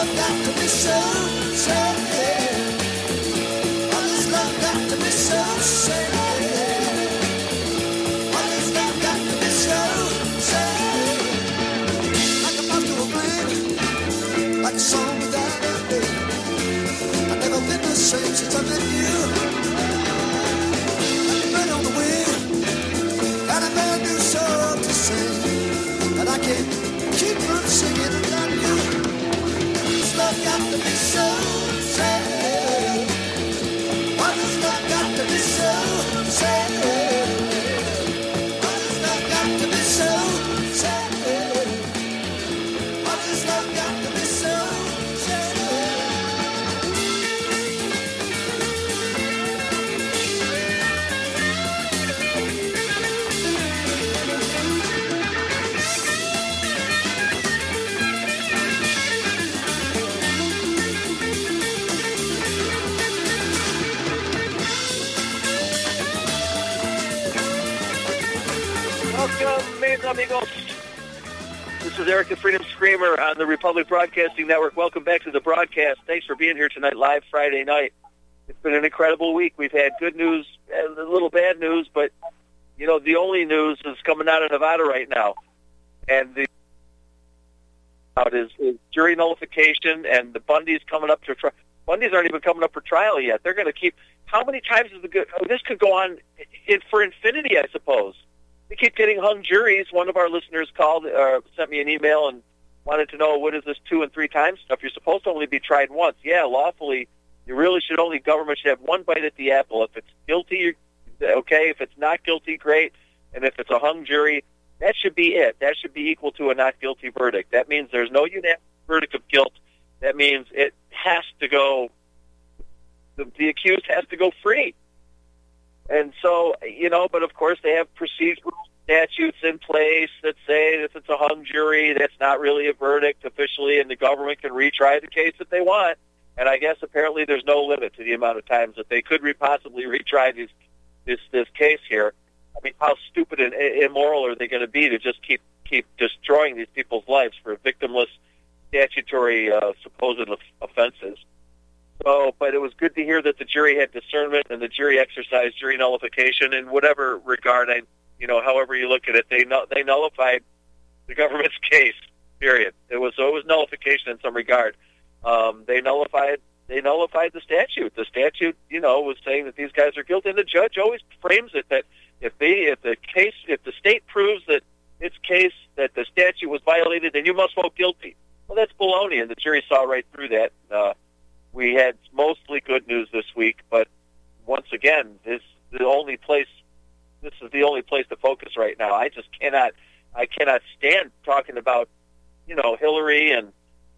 love got to be so sad? Why does love got to be so sad? Why does love got to be so sad? Like a moth to a flame, like a song without a name. I've never been the same since I met you. Like a bird on the wing, got a brand new song to sing, and I can't keep from singing without you. This love got to be so sad. Why does love got to be so sad? Why does love got to be so sad? Why does love got to be so sad? Welcome, mis amigos. This is Eric the Freedom Screamer on the Republic Broadcasting Network. Welcome back to the broadcast. Thanks for being here tonight, live Friday night. It's been an incredible week. We've had good news and a little bad news, but, you know, the only news is coming out of Nevada right now. And the is jury nullification, and the Bundys coming up to trial. Bundys aren't even coming up for trial yet. They're going to keep... How many times is this could go on for infinity, I suppose. We keep getting hung juries. One of our listeners called or sent me an email and wanted to know, what is this 2 and 3 times stuff? You're supposed to only be tried once. Yeah, lawfully, you really should only, government should have one bite at the apple. If it's guilty, okay. If it's not guilty, great. And if it's a hung jury, that should be it. That should be equal to a not guilty verdict. That means there's no unanimous verdict of guilt. That means it has to go, the accused has to go free. And so, you know, but of course they have procedural statutes in place that say if it's a hung jury, that's not really a verdict officially, and the government can retry the case if they want. And I guess apparently there's no limit to the amount of times that they could possibly retry this case here. I mean, how stupid and immoral are they going to be to just keep destroying these people's lives for victimless statutory supposed offenses? So, but it was good to hear that the jury had discernment and the jury exercised jury nullification in whatever regard, however you look at it. They nullified the government's case, period. It was nullification in some regard. They nullified the statute. The statute, was saying that these guys are guilty, and the judge always frames it that if the state proves that its case, that the statute was violated, then you must vote guilty. Well, that's baloney, and the jury saw right through that. We had mostly good news this week, but once again, this is the only place to focus right now. I cannot stand talking about, Hillary and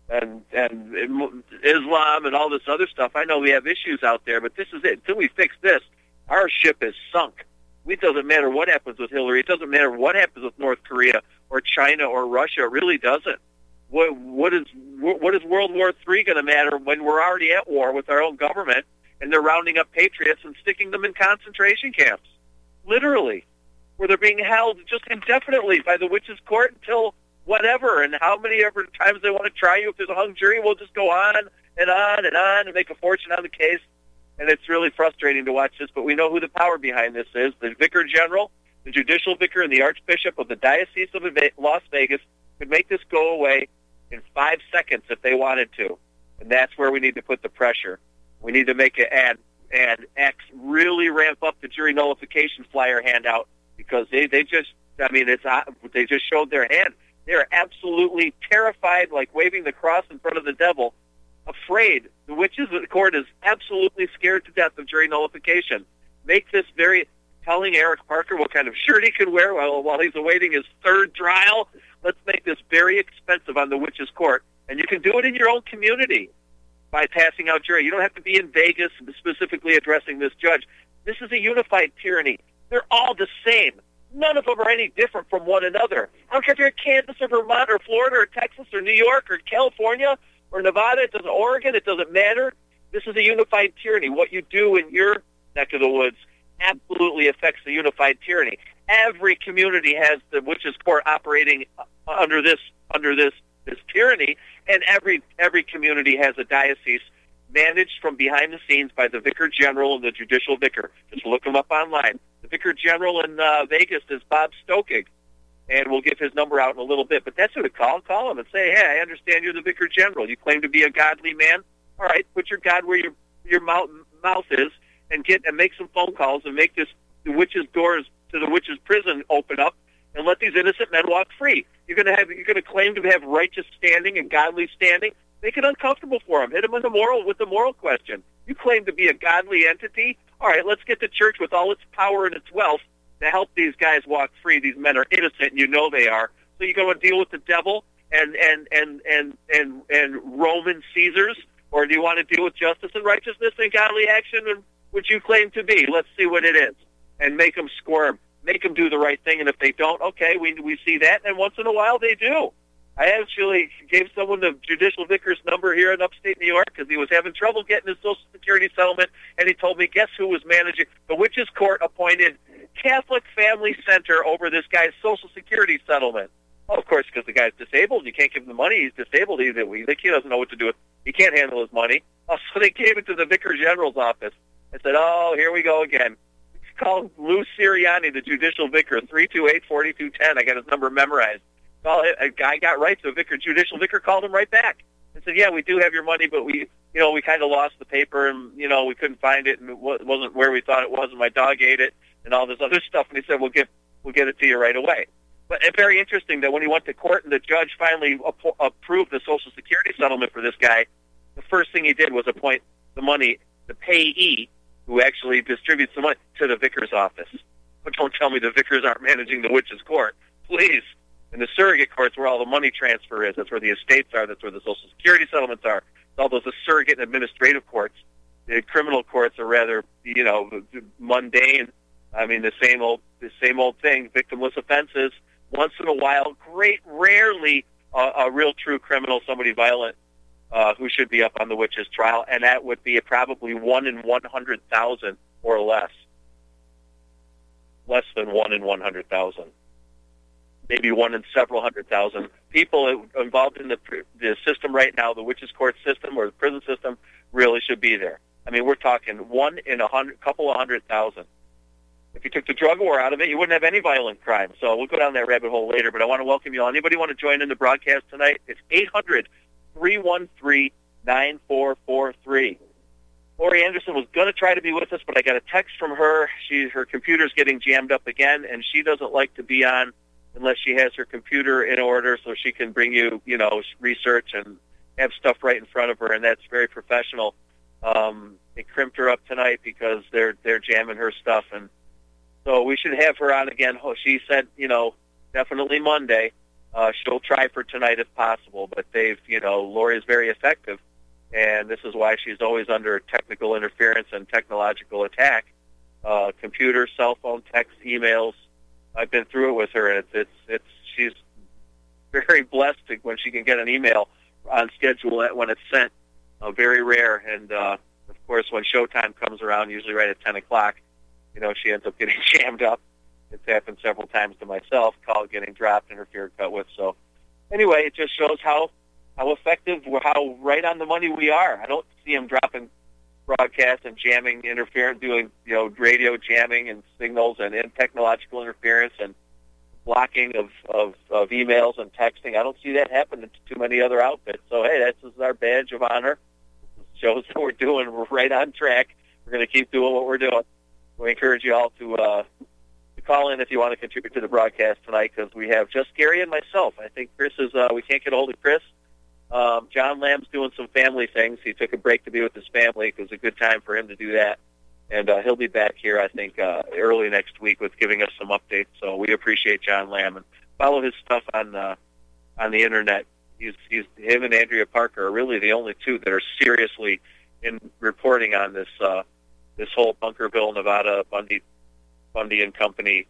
Islam and all this other stuff. I know we have issues out there, but this is it. Until we fix this, our ship is sunk. It doesn't matter what happens with Hillary. It doesn't matter what happens with North Korea or China or Russia. It really doesn't. What is World War III going to matter when we're already at war with our own government and they're rounding up patriots and sticking them in concentration camps, literally, where they're being held just indefinitely by the witches' court until whatever, and how many ever times they want to try you. If there's a hung jury, we'll just go on and on and on and make a fortune on the case. And it's really frustrating to watch this, but we know who the power behind this is. The Vicar General, the Judicial Vicar, and the Archbishop of the Diocese of Las Vegas could make this go away in 5 seconds if they wanted to. And that's where we need to put the pressure. We need to make it add X, really ramp up the jury nullification flyer handout, because they just showed their hand. They're absolutely terrified, like waving the cross in front of the devil, afraid. The witches of the court is absolutely scared to death of jury nullification. Make this very, telling Eric Parker what kind of shirt he can wear while he's awaiting his third trial. Let's make this very expensive on the witches' court. And you can do it in your own community by passing out jury. You don't have to be in Vegas specifically addressing this judge. This is a unified tyranny. They're all the same. None of them are any different from one another. I don't care if you're in Kansas or Vermont or Florida or Texas or New York or California or Nevada, Oregon, it doesn't matter. This is a unified tyranny. What you do in your neck of the woods absolutely affects the unified tyranny. Every community has the witches' court operating under this this tyranny, and every community has a diocese managed from behind the scenes by the Vicar General and the Judicial Vicar. Just look them up online. The Vicar General in Vegas is Bob Stokig, and we'll give his number out in a little bit. But that's who to call. Call him and say, hey, I understand you're the Vicar General. You claim to be a godly man. All right, put your God where your mouth is, and make some phone calls and make the witches' doors to the witches' prison open up, and let these innocent men walk free. You're going to claim to have righteous standing and godly standing. Make it uncomfortable for them. Hit them with the moral question. You claim to be a godly entity. All right, let's get the church with all its power and its wealth to help these guys walk free. These men are innocent, and you know they are. So you're going to deal with the devil and Roman Caesars, or do you want to deal with justice and righteousness and godly action, which you claim to be? Let's see what it is, and make them squirm. Make them do the right thing, and if they don't, okay, we see that, and once in a while they do. I actually gave someone the Judicial Vicar's number here in upstate New York because he was having trouble getting his Social Security settlement, and he told me, guess who was managing? The Witches Court appointed Catholic Family Center over this guy's Social Security settlement. Well, of course, because the guy's disabled. You can't give him the money. He's disabled. He doesn't know what to do with it. He can't handle his money. Oh, so they gave it to the Vicar General's office. I said, oh, here we go again. Call Lou Sirianni, the Judicial Vicar, 328-4210. I got his number memorized. A guy got right, so Judicial Vicar called him right back and said, yeah, we do have your money, but we kind of lost the paper, and, we couldn't find it, and it wasn't where we thought it was, and my dog ate it, and all this other stuff. And he said, we'll get it to you right away. But it's very interesting that when he went to court and the judge finally approved the Social Security settlement for this guy, the first thing he did was appoint the payee, who actually distributes the money, to the vicar's office. But don't tell me the vicars aren't managing the witches' court. Please. And the surrogate court's where all the money transfer is. That's where the estates are. That's where the Social Security settlements are. It's all those surrogate and administrative courts. The criminal courts are rather, mundane. I mean, the same old thing. Victimless offenses. Once in a while, rarely a real true criminal, somebody violent, who should be up on the witches' trial, and that would be probably 1 in 100,000 or less. Less than 1 in 100,000. Maybe 1 in several 100,000 people involved in the system right now. The witches' court system or the prison system really should be there. I mean, we're talking 1 in couple of 100,000. If you took the drug war out of it, you wouldn't have any violent crime. So we'll go down that rabbit hole later. But I want to welcome you all. Anybody want to join in the broadcast tonight? It's 800-313-9443. Lori Anderson was going to try to be with us, but I got a text from her. Her computer's getting jammed up again, and she doesn't like to be on unless she has her computer in order so she can bring you, research and have stuff right in front of her, and that's very professional. It crimped her up tonight because they're jamming her stuff, and so we should have her on again. She said, definitely Monday. She'll try for tonight if possible, but Lori is very effective, and this is why she's always under technical interference and technological attack. Computer, cell phone, text, emails. I've been through it with her, and she's very blessed when she can get an email on schedule when it's sent. Very rare, and of course, when showtime comes around, usually right at 10 o'clock, she ends up getting jammed up. It's happened several times to myself, call getting dropped, interfered, cut with. So anyway, it just shows how effective, how right on the money we are. I don't see them dropping broadcasts and jamming, interfering, doing radio jamming and signals and technological interference and blocking of emails and texting. I don't see that happening to too many other outfits. So hey, this is our badge of honor. It shows that we're right on track. We're going to keep doing what we're doing. We encourage you all to call in if you want to contribute to the broadcast tonight, because we have just Gary and myself. I think Chris is. We can't get a hold of Chris. John Lamb's doing some family things. He took a break to be with his family. It was a good time for him to do that. And he'll be back here, I think, early next week with giving us some updates. So we appreciate John Lamb. And follow his stuff on the Internet. Him and Andrea Parker are really the only two that are seriously in reporting on this whole Bunkerville, Nevada, Bundy and Company,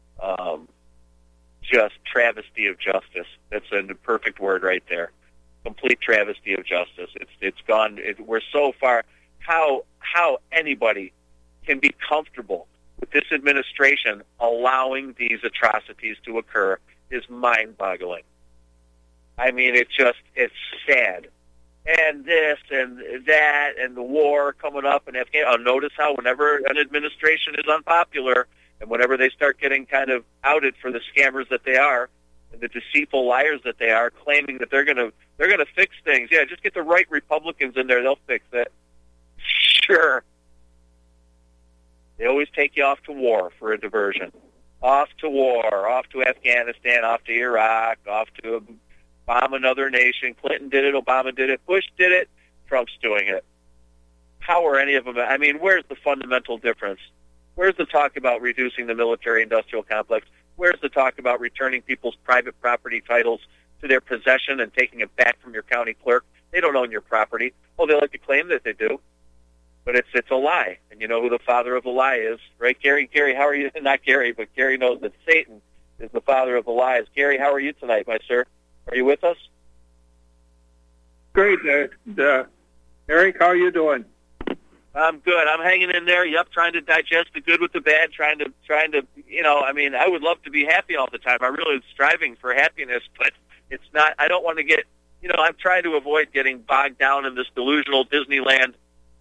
just travesty of justice. That's a perfect word right there. Complete travesty of justice. It's gone. We're so far. How anybody can be comfortable with this administration allowing these atrocities to occur is mind-boggling. I mean, it's sad. And this and that and the war coming up in Afghanistan. Notice how whenever an administration is unpopular and whenever they start getting kind of outed for the scammers that they are and the deceitful liars that they are, claiming that they're gonna fix things. Yeah, just get the right Republicans in there, they'll fix it. Sure. They always take you off to war for a diversion. Off to war, off to Afghanistan, off to Iraq, off to bomb another nation. Clinton did it, Obama did it, Bush did it, Trump's doing it. How are any of them? I mean, where's the fundamental difference? Where's the talk about reducing the military-industrial complex? Where's the talk about returning people's private property titles to their possession and taking it back from your county clerk? They don't own your property. Oh, they like to claim that they do. But it's a lie. And you know who the father of the lie is, right, Gary? Gary, how are you? Not Gary, but Gary knows that Satan is the father of the lies. Gary, how are you tonight, my sir? Are you with us? Great. Eric, how are you doing? I'm good. I'm hanging in there. Yep, trying to digest the good with the bad, trying to, I mean, I would love to be happy all the time. I'm really striving for happiness, but it's not, I don't want to get, I'm trying to avoid getting bogged down in this delusional Disneyland,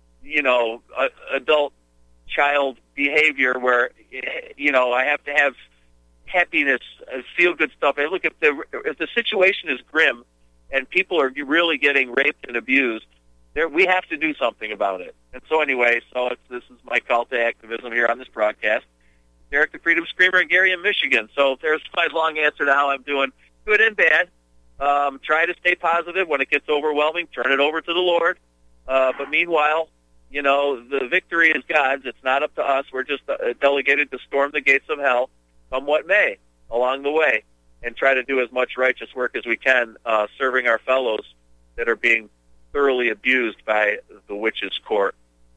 adult child behavior where, I have to have happiness, feel good stuff. And look, if the situation is grim and people are really getting raped and abused, we have to do something about it. And so anyway, this is my call to activism here on this broadcast. Eric the Freedom Screamer and Gary in Michigan. So there's my long answer to how I'm doing, good and bad. Try to stay positive. When it gets overwhelming, turn it over to the Lord. But meanwhile, the victory is God's. It's not up to us. We're just delegated to storm the gates of hell, come what may, along the way, and try to do as much righteous work as we can, serving our fellows that are being thoroughly abused by the witches' court.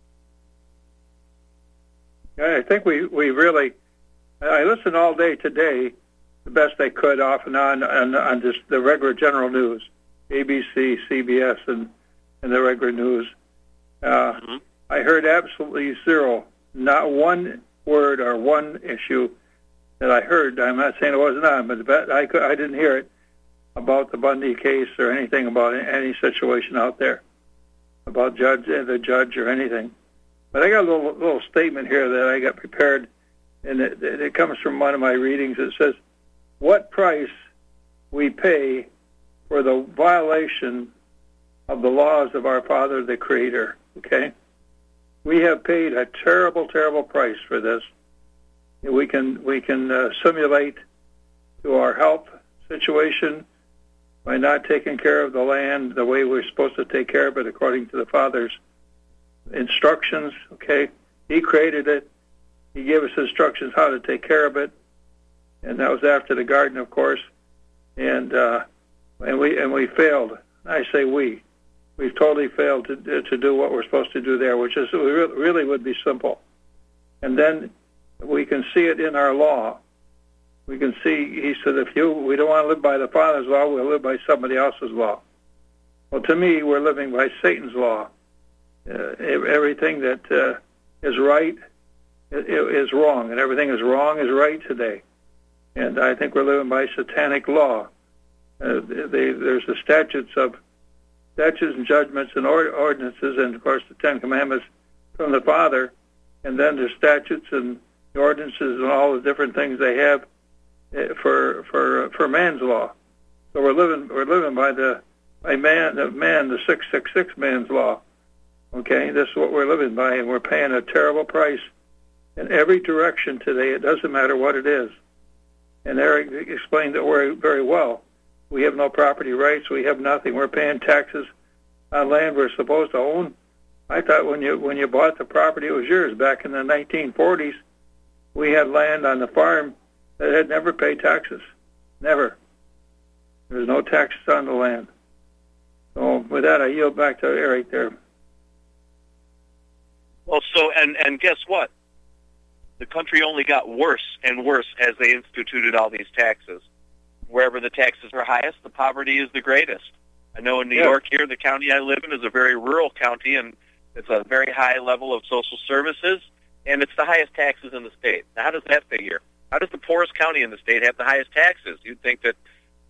I think we really, I listened all day today, the best I could, off and on just the regular general news, ABC, CBS, and the regular news. I heard absolutely zero, not one word or one issue that I heard. I'm not saying it wasn't on, but I didn't hear it about the Bundy case or anything about any situation out there, about the judge or anything. But I got a little statement here that I got prepared, and it comes from one of my readings. It says, what price we pay for the violation of the laws of our Father, the Creator, okay? We have paid a terrible, terrible price for this. We can simulate to our health situation by not taking care of the land the way we're supposed to take care of it according to the Father's instructions, okay? He created it. He gave us instructions how to take care of it, and that was after the garden, of course. And we failed. I say we've totally failed to do what we're supposed to do there, which is really would be simple. And then we can see it in our law. We can see, he said, we don't want to live by the Father's law, we'll live by somebody else's law. Well, to me, we're living by Satan's law. Everything that is right is wrong, and everything is wrong is right today. And I think we're living by satanic law. There's the statutes and judgments and ordinances, and of course the Ten Commandments from the Father, and then the statutes and the ordinances and all the different things they have for man's law. So we're living by the 666 man's law. Okay, this is what we're living by, and we're paying a terrible price in every direction today. It doesn't matter what it is. And Eric explained it very well. We have no property rights. We have nothing. We're paying taxes on land we're supposed to own. I thought when you bought the property, it was yours. Back in the 1940s, we had land on the farm that had never paid taxes. Never. There was no taxes on the land. So with that, I yield back to Eric there. Well, and guess what? The country only got worse and worse as they instituted all these taxes. Wherever the taxes are highest, the poverty is the greatest. I know in New York here, the county I live in is a very rural county, and it's a very high level of social services, and it's the highest taxes in the state. Now, how does that figure? How does the poorest county in the state have the highest taxes? You'd think that,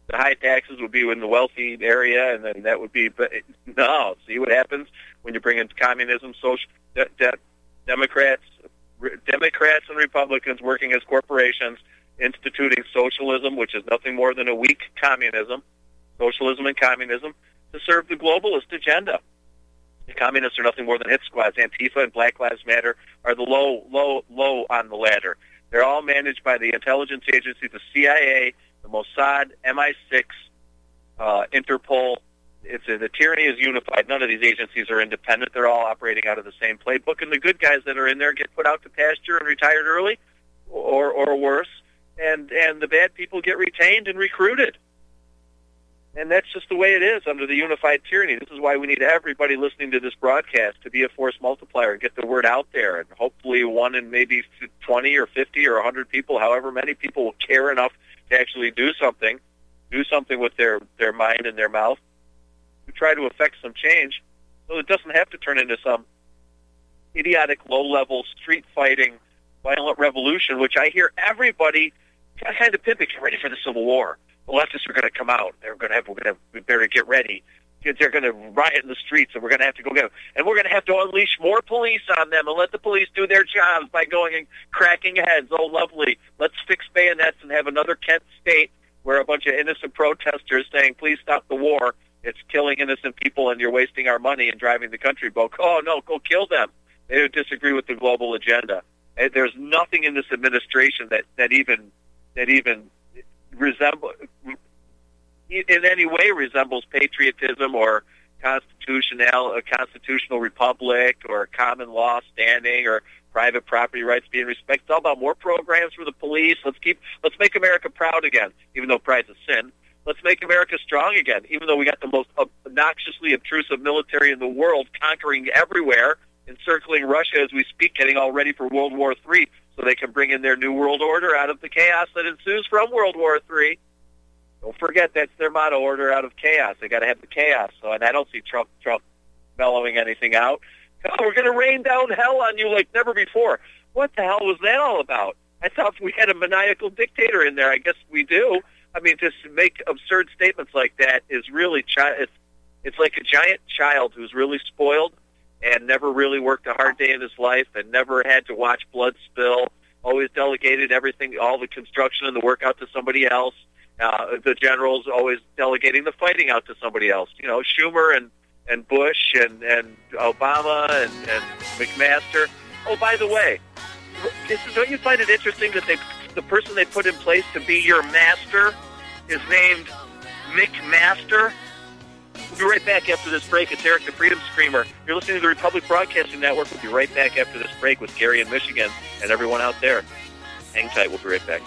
The high taxes would be in the wealthy area, and then that would be. But no, see what happens when you bring in communism, Democrats and Republicans working as corporations, instituting socialism, which is nothing more than a weak communism, socialism and communism, to serve the globalist agenda. The communists are nothing more than hit squads. Antifa and Black Lives Matter are the low on the ladder. They're all managed by the intelligence agency, the CIA, the Mossad, MI6, Interpol. The tyranny is unified. None of these agencies are independent. They're all operating out of the same playbook, and the good guys that are in there get put out to pasture and retired early, or worse, and the bad people get retained and recruited. And that's just the way it is under the unified tyranny. This is why we need everybody listening to this broadcast to be a force multiplier and get the word out there. And hopefully one in maybe 20 or 50 or 100 people, however many people will care enough to actually do something with their mind and their mouth, to try to affect some change so it doesn't have to turn into some idiotic, low-level, street-fighting, violent revolution, which I hear everybody kind of pimping. Get ready for the Civil War. The leftists are going to come out. We better get ready. They're going to riot in the streets, and we're going to have to go get them. And we're going to have to unleash more police on them and let the police do their jobs by going and cracking heads. Oh, lovely. Let's fix bayonets and have another Kent state where a bunch of innocent protesters saying, please stop the war. It's killing innocent people, and you're wasting our money and driving the country broke. Oh, no, go kill them. They disagree with the global agenda. And there's nothing in this administration that even in any way resembles patriotism or a constitutional republic or common law standing or private property rights being respected. It's all about more programs for the police. Let's make America proud again, even though pride's a sin. Let's make America strong again, even though we got the most obnoxiously obtrusive military in the world, conquering everywhere, encircling Russia as we speak, getting all ready for World War III, so they can bring in their new world order out of the chaos that ensues from World War III. Don't forget, that's their motto, order out of chaos. They got to have the chaos. And I don't see Trump mellowing anything out. Oh, we're going to rain down hell on you like never before. What the hell was that all about? I thought we had a maniacal dictator in there. I guess we do. I mean, to make absurd statements like that is really it's like a giant child who's really spoiled and never really worked a hard day in his life and never had to watch blood spill, always delegated everything, all the construction and the work out to somebody else. The generals always delegating the fighting out to somebody else. You know, Schumer and Bush and Obama and McMaster. Oh, by the way, don't you find it interesting that the person they put in place to be your master is named McMaster? We'll be right back after this break. It's Eric the Freedom Screamer. You're listening to the Republic Broadcasting Network. We'll be right back after this break with Gary in Michigan and everyone out there. Hang tight. We'll be right back.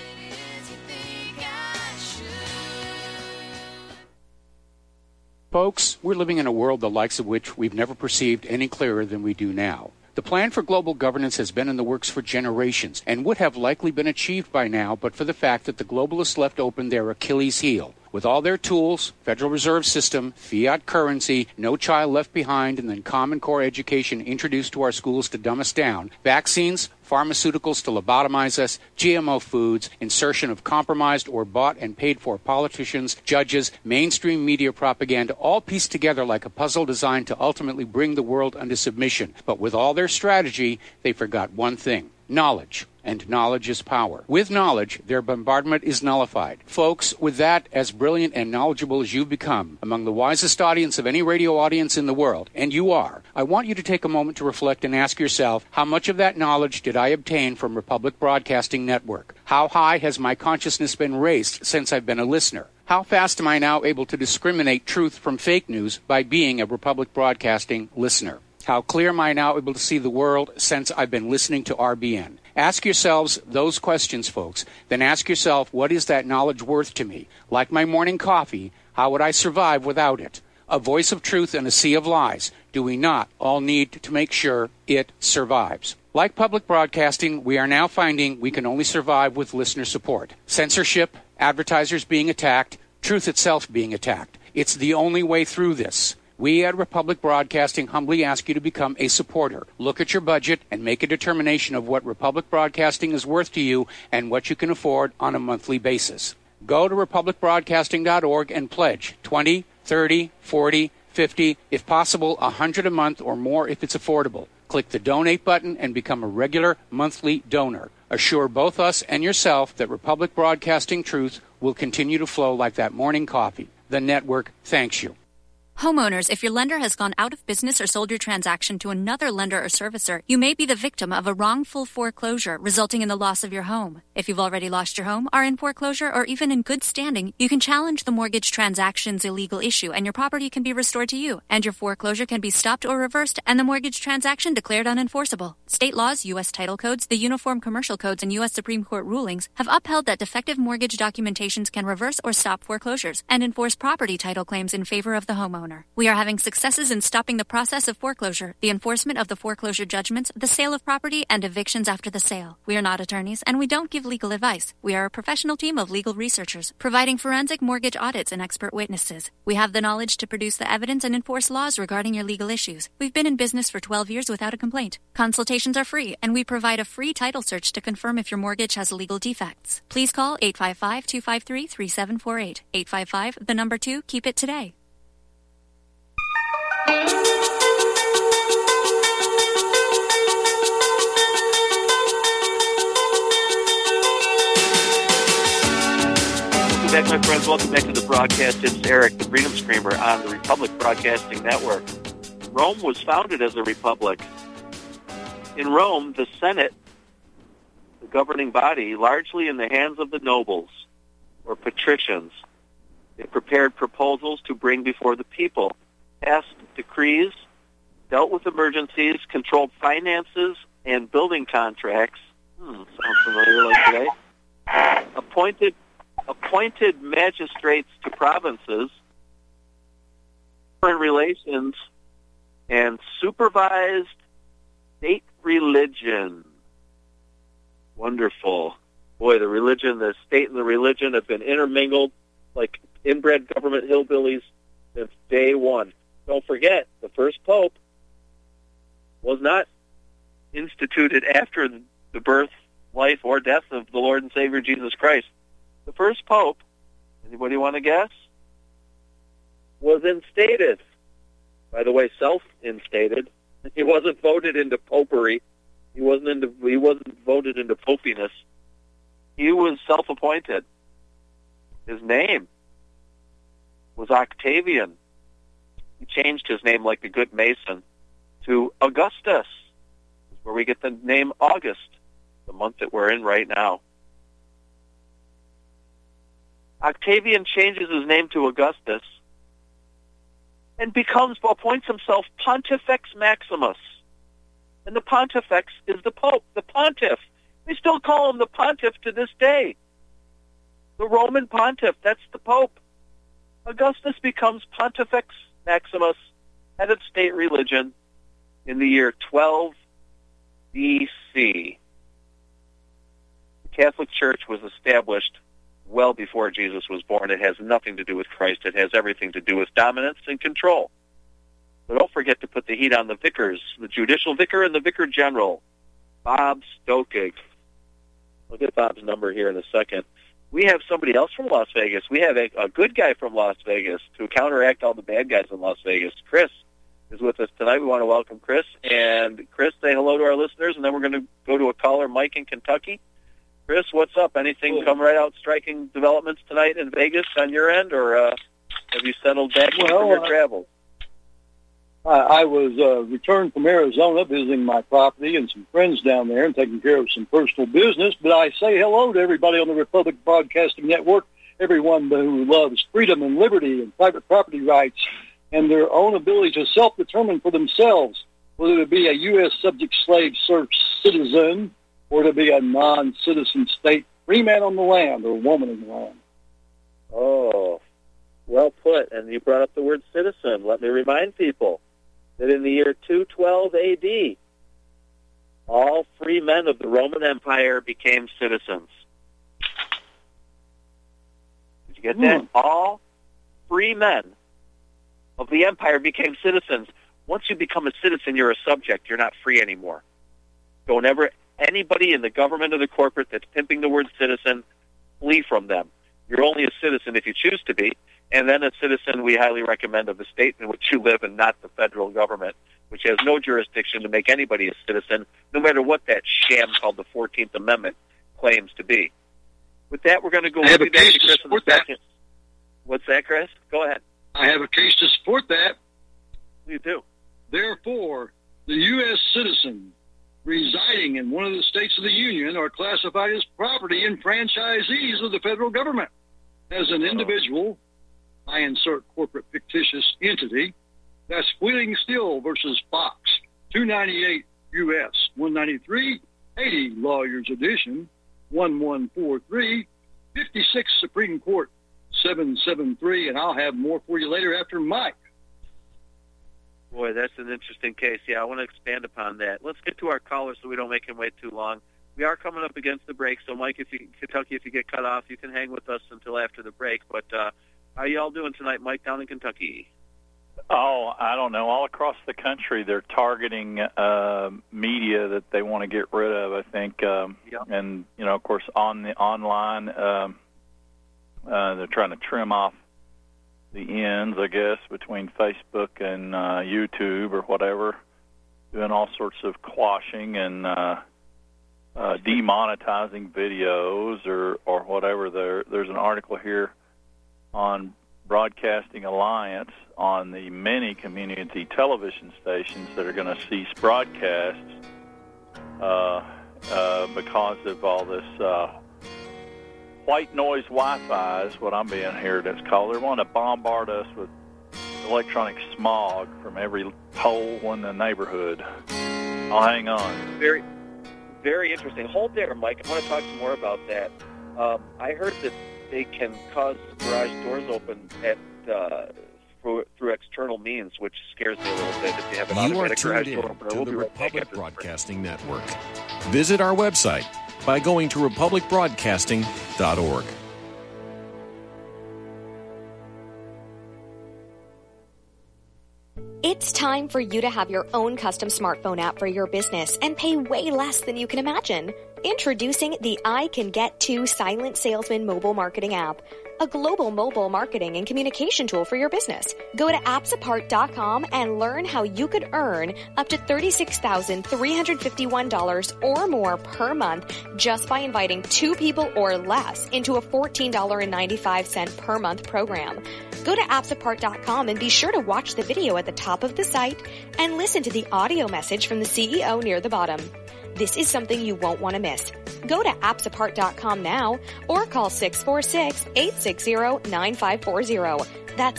Folks, we're living in a world the likes of which we've never perceived any clearer than we do now. The plan for global governance has been in the works for generations and would have likely been achieved by now but for the fact that the globalists left open their Achilles heel. With all their tools, Federal Reserve System, fiat currency, no child left behind, and then Common Core education introduced to our schools to dumb us down, vaccines, pharmaceuticals to lobotomize us, GMO foods, insertion of compromised or bought and paid for politicians, judges, mainstream media propaganda, all pieced together like a puzzle designed to ultimately bring the world under submission. But with all their strategy, they forgot one thing: knowledge. And knowledge is power. With knowledge, their bombardment is nullified. Folks, with that, as brilliant and knowledgeable as you've become, among the wisest audience of any radio audience in the world, and you are, I want you to take a moment to reflect and ask yourself, how much of that knowledge did I obtain from Republic Broadcasting Network? How high has my consciousness been raised since I've been a listener? How fast am I now able to discriminate truth from fake news by being a Republic Broadcasting listener? How clear am I now able to see the world since I've been listening to RBN? Ask yourselves those questions, folks. Then ask yourself, what is that knowledge worth to me? Like my morning coffee, how would I survive without it? A voice of truth in a sea of lies. Do we not all need to make sure it survives? Like public broadcasting, we are now finding we can only survive with listener support. Censorship, advertisers being attacked, truth itself being attacked. It's the only way through this. We at Republic Broadcasting humbly ask you to become a supporter. Look at your budget and make a determination of what Republic Broadcasting is worth to you and what you can afford on a monthly basis. Go to republicbroadcasting.org and pledge 20, 30, 40, 50, if possible, 100 a month or more if it's affordable. Click the donate button and become a regular monthly donor. Assure both us and yourself that Republic Broadcasting truth will continue to flow like that morning coffee. The network thanks you. Homeowners, if your lender has gone out of business or sold your transaction to another lender or servicer, you may be the victim of a wrongful foreclosure, resulting in the loss of your home. If you've already lost your home, are in foreclosure, or even in good standing, you can challenge the mortgage transaction's illegal issue, and your property can be restored to you, and your foreclosure can be stopped or reversed, and the mortgage transaction declared unenforceable. State laws, U.S. title codes, the Uniform Commercial Codes, and U.S. Supreme Court rulings have upheld that defective mortgage documentations can reverse or stop foreclosures and enforce property title claims in favor of the homeowner. We are having successes in stopping the process of foreclosure, the enforcement of the foreclosure judgments, the sale of property, and evictions after the sale. We are not attorneys, and we don't give legal advice. We are a professional team of legal researchers, providing forensic mortgage audits and expert witnesses. We have the knowledge to produce the evidence and enforce laws regarding your legal issues. We've been in business for 12 years without a complaint. Consultations are free, and we provide a free title search to confirm if your mortgage has legal defects. Please call 855-253-3748. 855, the number 2, keep it today. Welcome back, my friends. Welcome back to the broadcast. It's Eric, the Freedom Screamer, on the Republic Broadcasting Network. Rome was founded as a republic. In Rome, the Senate, the governing body, largely in the hands of the nobles or patricians, they prepared proposals to bring before the people, passed decrees, dealt with emergencies, controlled finances and building contracts. Sounds familiar like today. Appointed magistrates to provinces, foreign relations, and supervised state religion. Wonderful. Boy, the religion, the state and the religion have been intermingled like inbred government hillbillies since day one. Don't forget, the first pope was not instituted after the birth, life, or death of the Lord and Savior Jesus Christ. The first pope, anybody want to guess? Was instated. By the way, self-instated. He wasn't voted into popery. He wasn't voted into popiness. He was self-appointed. His name was Octavian. He changed his name like a good Mason to Augustus, where we get the name August, the month that we're in right now. Octavian changes his name to Augustus and appoints himself Pontifex Maximus. And the Pontifex is the Pope, the Pontiff. We still call him the Pontiff to this day. The Roman Pontiff, that's the Pope. Augustus becomes Pontifex Maximus, head of state religion, in the year 12 B.C. The Catholic Church was established well before Jesus was born. It has nothing to do with Christ. It has everything to do with dominance and control. But don't forget to put the heat on the vicars, the judicial vicar and the vicar general, Bob Stokig. I'll get Bob's number here in a second. We have somebody else from Las Vegas. We have a good guy from Las Vegas to counteract all the bad guys in Las Vegas. Chris is with us tonight. We want to welcome Chris. And Chris, say hello to our listeners, and then we're going to go to a caller, Mike in Kentucky. Chris, what's up? Anything come right out striking developments tonight in Vegas on your end, or have you settled back from your travels? I was returned from Arizona visiting my property and some friends down there and taking care of some personal business. But I say hello to everybody on the Republic Broadcasting Network, everyone who loves freedom and liberty and private property rights and their own ability to self-determine for themselves whether to be a U.S. subject slave serf citizen or to be a non-citizen state free man on the land or woman in the land. Oh, well put. And you brought up the word citizen. Let me remind people that in the year 212 A.D., all free men of the Roman Empire became citizens. Did you get that? All free men of the empire became citizens. Once you become a citizen, you're a subject. You're not free anymore. Don't ever, anybody in the government or the corporate that's pimping the word citizen, flee from them. You're only a citizen if you choose to be, and then a citizen we highly recommend of the state in which you live and not the federal government, which has no jurisdiction to make anybody a citizen, no matter what that sham called the 14th Amendment claims to be. With that, we're going to go I have with a case to Chris in a support that. second. What's that, Chris? Go ahead. I have a case to support that. You do. Therefore, the U.S. citizen residing in one of the states of the Union are classified as property and franchisees of the federal government. As an individual, I insert corporate fictitious entity. That's Wheeling Steel versus Fox, 298 U.S., 193, 80 Lawyers Edition, 1143, 56 Supreme Court, 773, and I'll have more for you later after Mike. Boy, that's an interesting case. Yeah, I want to expand upon that. Let's get to our caller so we don't make him wait too long. We are coming up against the break, so Mike, Kentucky, if you get cut off, you can hang with us until after the break. But how are y'all doing tonight, Mike, down in Kentucky? Oh, I don't know. All across the country, they're targeting media that they want to get rid of, I think. And, of course, on the online, they're trying to trim off the ends, I guess, between Facebook and YouTube or whatever, doing all sorts of quashing and demonetizing videos or whatever. There's an article here on Broadcasting Alliance on the many community television stations that are going to cease broadcasts because of all this white noise Wi-Fi is what I'm being heard it's called. They want to bombard us with electronic smog from every pole in the neighborhood. I'll hang on. Very, very interesting. Hold there, Mike. I want to talk some more about that. I heard that they can cause garage doors open through external means, which scares me a little bit. If you have an automatic garage door opener, we'll be right back Republic Broadcasting Network. Visit our website by going to republicbroadcasting.org. It's time for you to have your own custom smartphone app for your business and pay way less than you can imagine. Introducing the I Can Get To Silent Salesman mobile marketing app, a global mobile marketing and communication tool for your business. Go to appsapart.com and learn how you could earn up to $36,351 or more per month just by inviting 2 people or less into a $14.95 per month program. Go to appsapart.com and be sure to watch the video at the top of the site and listen to the audio message from the CEO near the bottom. This is something you won't want to miss. Go to appsapart.com now or call 646-860-9540. That's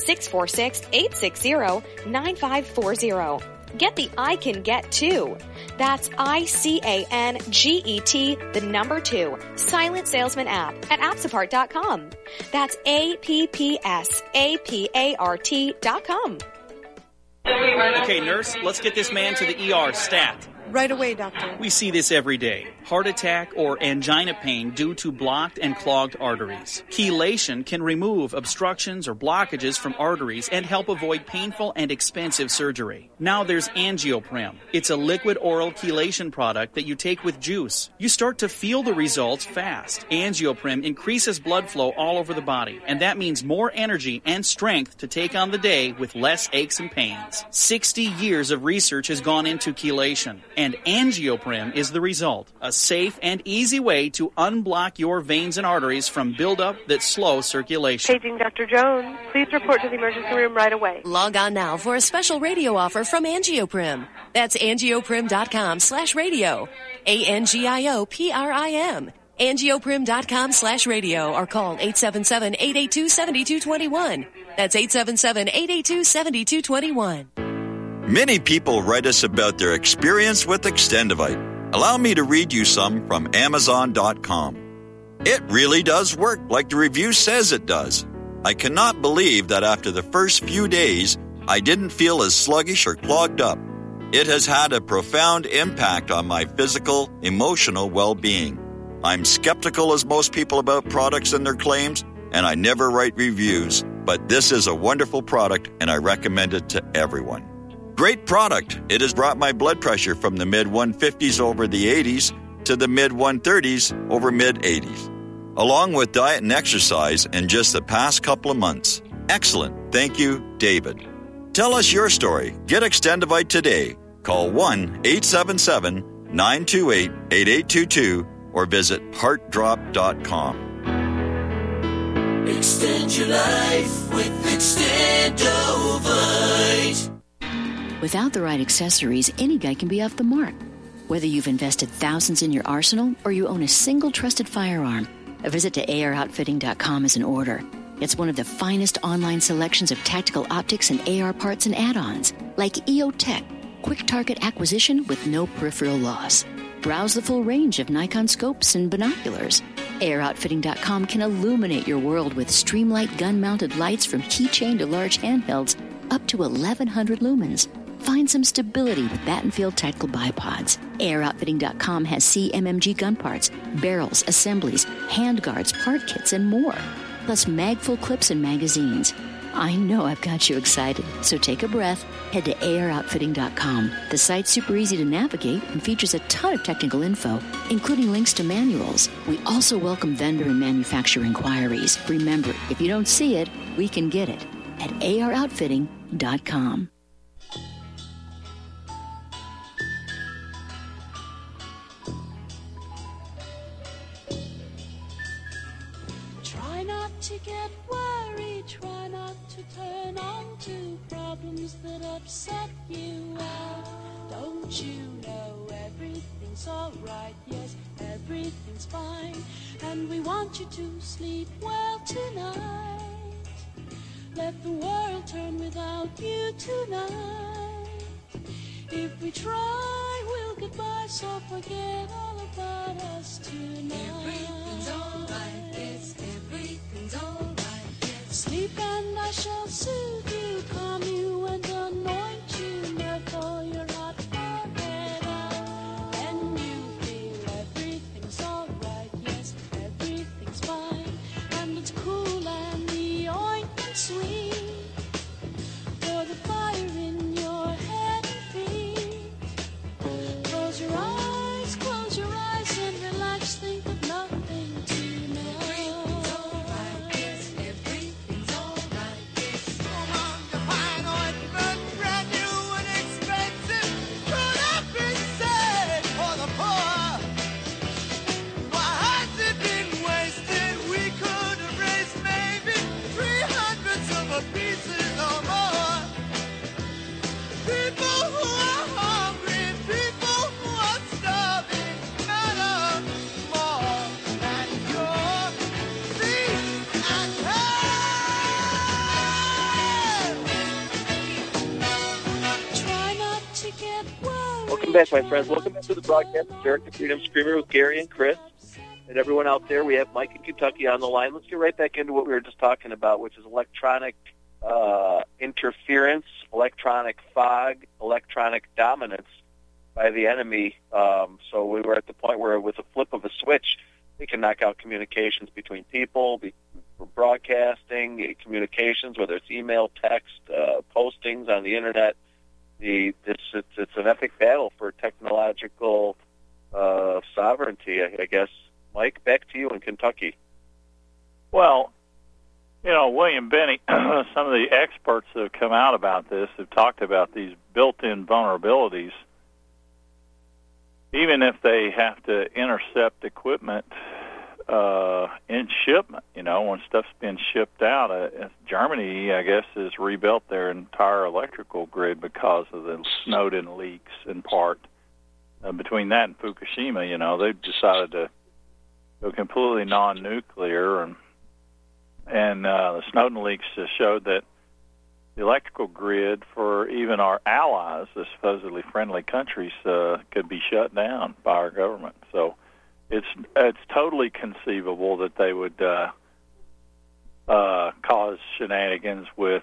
646-860-9540. Get the I Can Get To. That's ICANGET, the number 2, Silent Salesman app at appsapart.com. That's APPSAPART.com. Okay, nurse, let's get this man to the ER stat. Right away, doctor. We see this every day. Heart attack or angina pain due to blocked and clogged arteries. Chelation can remove obstructions or blockages from arteries and help avoid painful and expensive surgery. Now there's Angioprim. It's a liquid oral chelation product that you take with juice. You start to feel the results fast. Angioprim increases blood flow all over the body, and that means more energy and strength to take on the day with less aches and pains. 60 years of research has gone into chelation, and Angioprim is the result. A safe and easy way to unblock your veins and arteries from buildup that slow circulation. Paging Dr. Jones. Please report to the emergency room right away. Log on now for a special radio offer from Angioprim. That's angioprim.com/radio. ANGIOPRIM. Angioprim.com/radio or call 877-882-7221. That's 877-882-7221. Many people write us about their experience with Extendivite. Allow me to read you some from Amazon.com. It really does work like the review says it does. I cannot believe that after the first few days, I didn't feel as sluggish or clogged up. It has had a profound impact on my physical, emotional well-being. I'm skeptical as most people about products and their claims, and I never write reviews, but this is a wonderful product and I recommend it to everyone. Great product. It has brought my blood pressure from the mid-150s over the 80s to the mid-130s over mid-80s. along with diet and exercise in just the past couple of months. Excellent. Thank you, David. Tell us your story. Get Extendivite today. Call 1-877-928-8822 or visit heartdrop.com. Extend your life with Extendovite. Without the right accessories, any guy can be off the mark. Whether you've invested thousands in your arsenal or you own a single trusted firearm, a visit to AROutfitting.com is in order. It's one of the finest online selections of tactical optics and AR parts and add-ons, like EOTech, quick target acquisition with no peripheral loss. Browse the full range of Nikon scopes and binoculars. AROutfitting.com can illuminate your world with Streamlight gun-mounted lights from keychain to large handhelds up to 1,100 lumens. Find some stability with Battenfield Tactical Bipods. AirOutfitting.com has CMMG gun parts, barrels, assemblies, handguards, part kits, and more. Plus magfull clips and magazines. I know I've got you excited, so take a breath. Head to AirOutfitting.com. The site's super easy to navigate and features a ton of technical info, including links to manuals. We also welcome vendor and manufacturer inquiries. Remember, if you don't see it, we can get it at AirOutfitting.com. Try not to get worried, try not to turn on to problems that upset you out. Don't you know everything's alright? Yes, everything's fine. And we want you to sleep well tonight. Let the world turn without you tonight. If we try, we'll get by, so forget all about us tonight. Everything's alright, yes, everything's alright, yes. Sleep and I shall soothe you, calm you and anoint you, therefore you're not forehead out. And you feel everything's alright, yes, everything's fine. And it's cool and the ointment sweet, for the fire in your head and feet. Close your eyes and relax, think of nothing tonight. Everything's alright, yes, everything's alright, yes. Come on, the fine ointment, brand new and expensive, could have been saved for the poor. Why has it been wasted? We could have raised maybe 300 silver pieces or more. People who are hungry, people who are starving, matter more than your feet and head. Try not to get worried. Welcome back, my friends. Welcome back to the broadcast. It's Eric, the Freedom Screamer, with Gary and Chris. And everyone out there, we have Mike in Kentucky on the line. Let's get right back into what we were just talking about, which is electronic interference, electronic fog, electronic dominance by the enemy. So we were at the point where with a flip of a switch, they can knock out communications between people, broadcasting, communications, whether it's email, text, postings on the Internet. It's an epic battle for technological sovereignty, I guess. Mike, back to you in Kentucky. Well, you know, William Benny, some of the experts that have come out about this have talked about these built-in vulnerabilities. Even if they have to intercept equipment in shipment, you know, when stuff's been shipped out, Germany, I guess, has rebuilt their entire electrical grid because of the Snowden leaks in part. Between that and Fukushima, you know, they've decided to go completely non-nuclear, and the Snowden leaks just showed that the electrical grid for even our allies, the supposedly friendly countries, could be shut down by our government. So it's totally conceivable that they would cause shenanigans with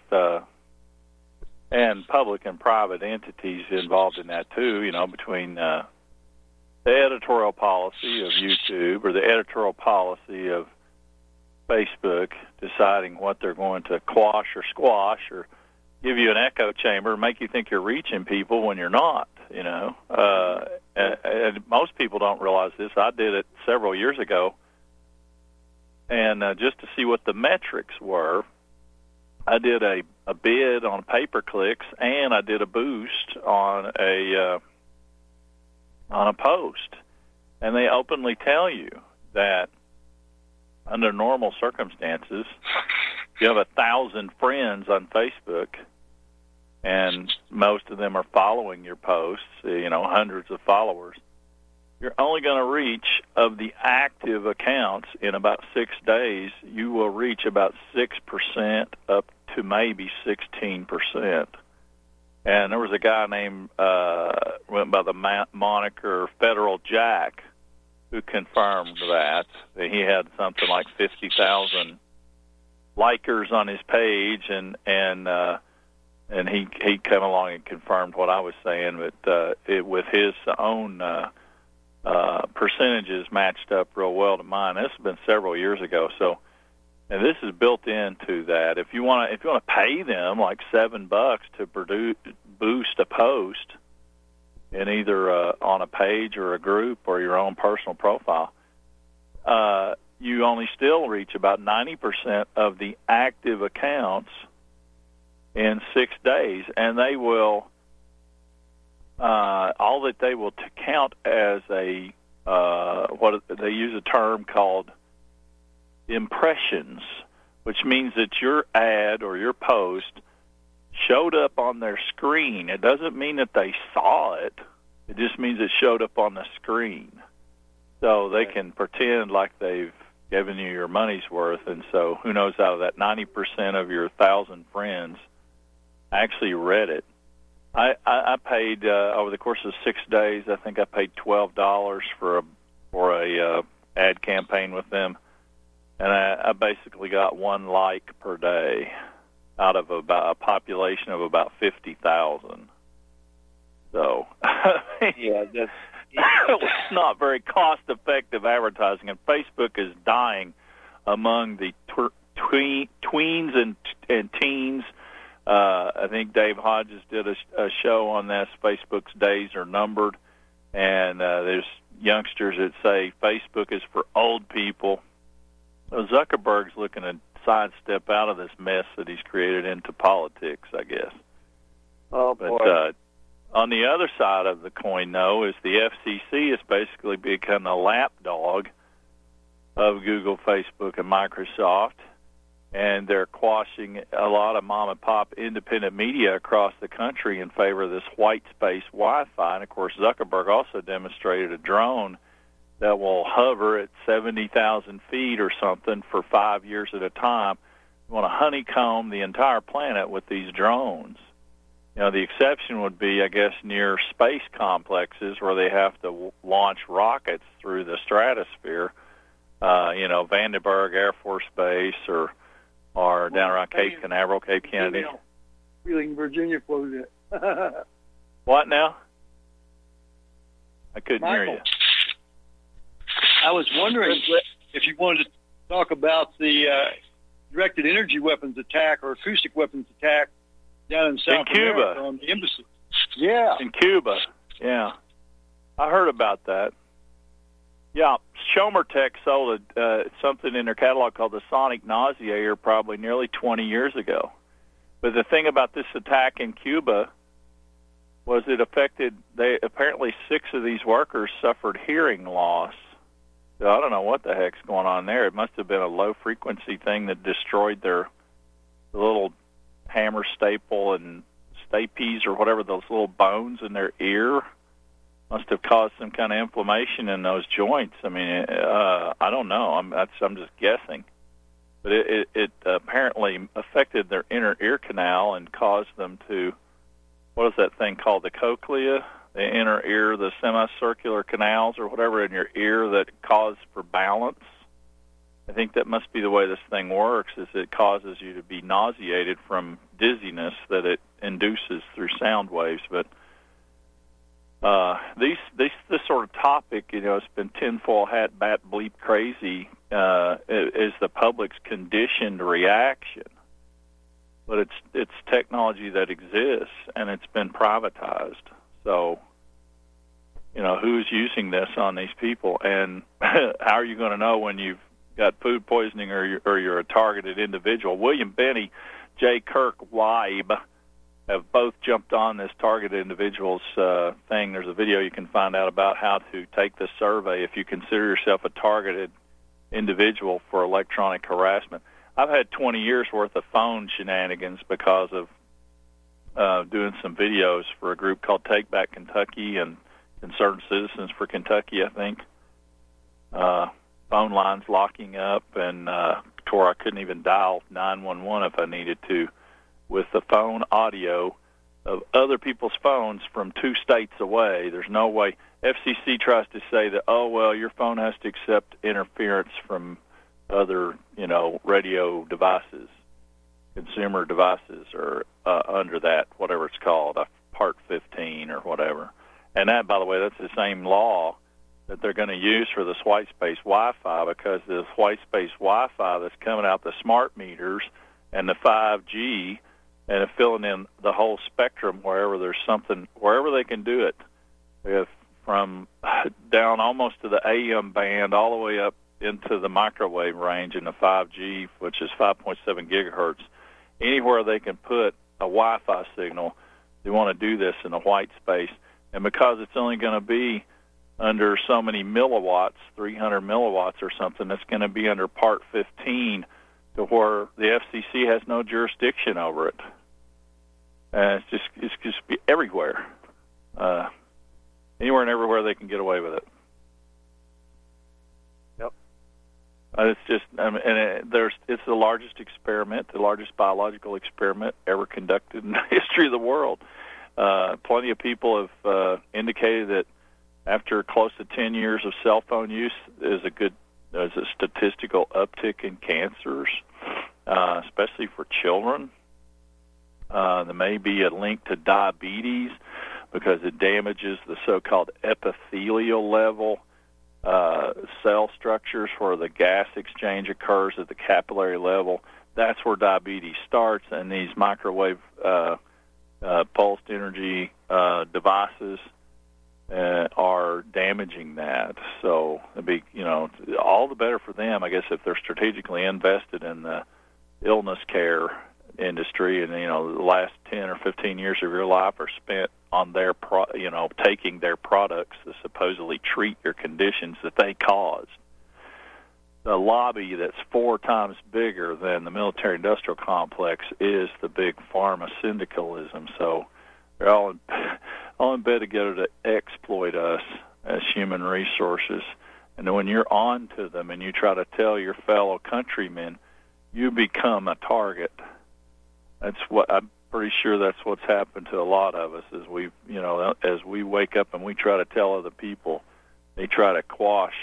and public and private entities involved in that too. You know, between the editorial policy of YouTube or the editorial policy of Facebook deciding what they're going to quash or squash, or give you an echo chamber, make you think you're reaching people when you're not, you know. And most people don't realize this. I did it several years ago. And just to see what the metrics were, I did a bid on pay-per-clicks, and I did a boost on a post. And they openly tell you that under normal circumstances, if you have 1,000 friends on Facebook, and most of them are following your posts, hundreds of followers, you're only going to reach, of the active accounts in about 6 days, you will reach about 6% up to maybe 16%. And there was a guy named, went by the moniker Federal Jack, who confirmed that. He had something like 50,000 likers on his page, and he came along and confirmed what I was saying, but with his own percentages matched up real well to mine. This has been several years ago, so, and this is built into that. If you want to pay them like $7 to boost a post in either on a page or a group or your own personal profile, you only still reach about 90% of the active accounts in 6 days, and they will all that they will count as a what they use a term called impressions, which means that your ad or your post showed up on their screen. It doesn't mean that they saw it. It just means it showed up on the screen. So they can pretend like they've given you your money's worth, and so who knows, out of that 90% of your 1,000 friends actually read it. I paid over the course of 6 days. I think I paid $12 for a ad campaign with them, and I basically got 1 like per day out of about a population of about 50,000. So, yeah, that's it's not very cost-effective advertising, and Facebook is dying among the tweens and teens. I think Dave Hodges did a show on this. Facebook's days are numbered, and there's youngsters that say Facebook is for old people. So Zuckerberg's looking to sidestep out of this mess that he's created into politics, I guess. Oh, boy. But on the other side of the coin, though, is the FCC has basically become a lapdog of Google, Facebook, and Microsoft, and they're quashing a lot of mom-and-pop independent media across the country in favor of this white space Wi-Fi. And, of course, Zuckerberg also demonstrated a drone that will hover at 70,000 feet or something for 5 years at a time. You want to honeycomb the entire planet with these drones. You know, the exception would be, I guess, near space complexes where they have to launch rockets through the stratosphere, Vandenberg Air Force Base or down around Cape Canaveral, Cape Kennedy. Wheeling, Virginia floated it. What now? I couldn't hear you. I was wondering if you wanted to talk about the directed energy weapons attack or acoustic weapons attack down in South America on the embassy. Yeah. In Cuba, yeah. I heard about that. Yeah, Schomertech sold something in their catalog called the Sonic Nauseator probably nearly 20 years ago. But the thing about this attack in Cuba was apparently 6 of these workers suffered hearing loss. So I don't know what the heck's going on there. It must have been a low-frequency thing that destroyed their little hammer staple and stapes or whatever, those little bones in their ear. Must have caused some kind of inflammation in those joints. I mean, I don't know. I'm just guessing. But it apparently affected their inner ear canal and caused them to, what is that thing called, the cochlea? The inner ear, the semicircular canals or whatever in your ear that cause for balance. I think that must be the way this thing works, is it causes you to be nauseated from dizziness that it induces through sound waves. But this sort of topic, it's been tinfoil hat, bat bleep crazy, is the public's conditioned reaction. But it's technology that exists, and it's been privatized. So, who's using this on these people? And how are you going to know when you've got food poisoning or you're a targeted individual. William Benny, J. Kirk Weib have both jumped on this targeted individuals thing. There's a video you can find out about how to take the survey if you consider yourself a targeted individual for electronic harassment. I've had 20 years worth of phone shenanigans because of doing some videos for a group called Take Back Kentucky and Concerned Citizens for Kentucky, I think. Phone lines locking up, and to where I couldn't even dial 911 if I needed to, with the phone audio of other people's phones from 2 states away. There's no way. FCC tries to say that, oh, well, your phone has to accept interference from other, radio devices, consumer devices, or under that, whatever it's called, Part 15 or whatever. And that, by the way, that's the same law that they're going to use for this white space Wi-Fi, because this white space Wi-Fi that's coming out the smart meters and the 5G and filling in the whole spectrum wherever there's something, wherever they can do it, from down almost to the AM band all the way up into the microwave range in the 5G, which is 5.7 gigahertz. Anywhere they can put a Wi-Fi signal, they want to do this in a white space. And because it's only going to be under so many milliwatts, 300 milliwatts or something, it's going to be under Part 15, to where the FCC has no jurisdiction over it. It's just be everywhere, anywhere and everywhere they can get away with it. Yep. It's just, it's the largest experiment, the largest biological experiment ever conducted in the history of the world. Plenty of people have indicated that after close to 10 years of cell phone use, there's a statistical uptick in cancers, especially for children. There may be a link to diabetes because it damages the so-called epithelial level cell structures where the gas exchange occurs at the capillary level. That's where diabetes starts, and these microwave pulsed energy devices are damaging that. So it'd be, all the better for them, I guess, if they're strategically invested in the illness care industry, and the last 10 or 15 years of your life are spent on their taking their products that supposedly treat your conditions that they caused. The lobby that's 4 times bigger than the military-industrial complex is the big pharma syndicalism. So they're all in bed together to exploit us as human resources. And when you're on to them and you try to tell your fellow countrymen, you become a target. That's what I'm pretty sure that's what's happened to a lot of us. As we wake up and we try to tell other people, they try to quash